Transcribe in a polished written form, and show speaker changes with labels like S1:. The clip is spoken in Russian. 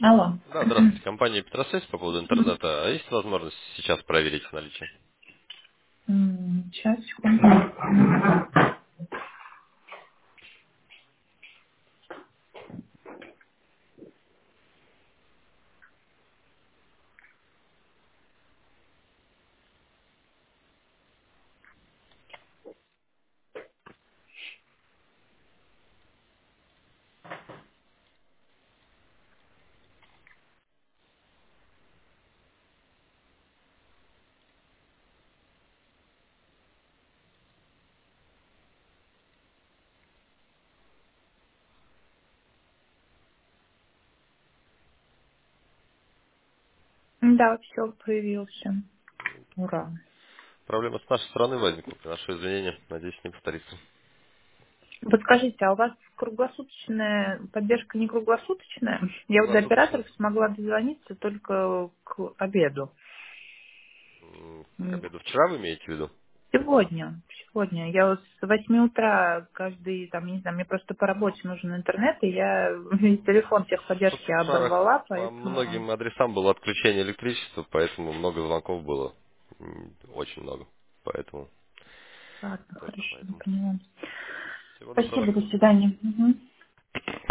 S1: Алло.
S2: Да, здравствуйте. Компания Петросвязь по поводу интернета. А есть возможность сейчас проверить их наличие?
S1: Сейчас, секунду. Да, все, появился. Ура.
S2: Проблема с нашей стороны возникла. Приношу извинения. Надеюсь, не повторится.
S1: Подскажите, а у вас круглосуточная поддержка не круглосуточная? Я вот до
S2: Круглосуточно.
S1: операторов смогла дозвониться только к обеду.
S2: К обеду вчера вы имеете в виду?
S1: Сегодня. Сегодня. Я вот с 8 утра каждый, там, не знаю, мне просто по работе нужен интернет, и я телефон
S2: Тут
S1: техподдержки
S2: в шарах
S1: оборвала,
S2: по
S1: поэтому...
S2: многим адресам было отключение электричества, поэтому много звонков было. Очень много. Поэтому,
S1: Ладно,
S2: только
S1: хорошо,
S2: поэтому.
S1: поняла.
S2: Всего доброго.
S1: Спасибо, до свидания. Мгм.